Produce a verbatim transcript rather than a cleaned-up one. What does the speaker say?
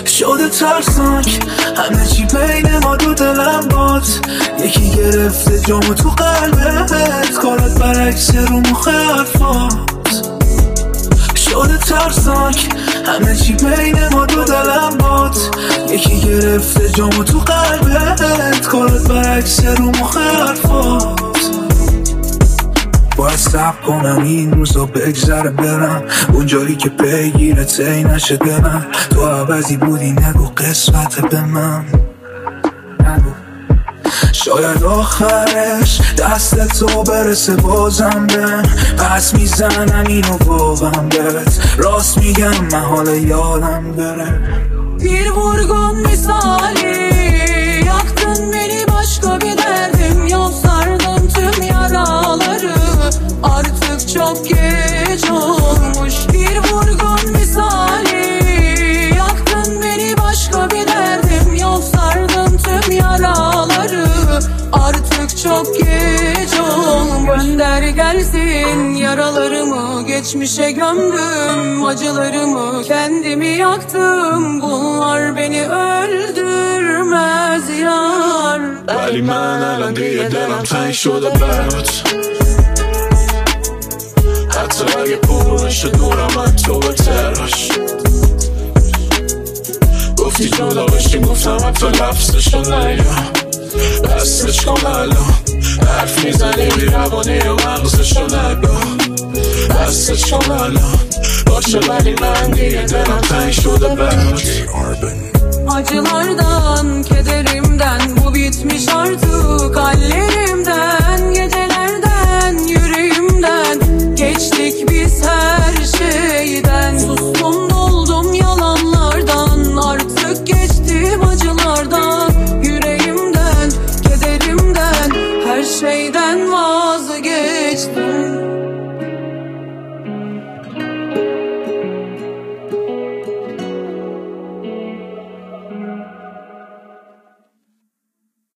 شده ترسناک همه چی بین ما دو دلم باد. یکی گرفته جامو تو قلبت، کارت برعکس رو مخ حرفات. شده ترسناک همه چی بین ما دو دلم باد. یکی گرفته جامو تو قلبت، کارت برعکس رو مخ حرفات. باید صبر کنم این روزا بگذره برم اونجایی که پیگیره تی نشه دلم. تو عوضی بودی نگو قسمت به من، نگو. شاید آخرش دست تو برسه بازم بهم، پس میزنم اینو واقعا بهت راست میگم من حال yadam bere. Bir vurgun misali yaktın beni, başka bir derdim yok, sardın tüm yaraları, artık çok geç olmuş. Bir vurgun misali yaktın beni, başka bir derdim yok, sardın tüm yaraları, artık çok geç olmuş. Gönder gelsin yaralarımı, geçmişe gömdüm acılarımı, kendimi yaktım, bunlar beni öldürmez yar. ولی من الان دیگه دلم تنگ شده برات، حتی اگه پر نشه دورم من تو بترش. گفتی جدا بشیم گفتم حتی لفظشو نگم، بستش کن الان حرف میزنی بی روانی و مغزشو نگم، بستش کن الان باشه ولی من دیگه دلم تنگ شده برات. Acılardan, kederimden bu bitmiş artık.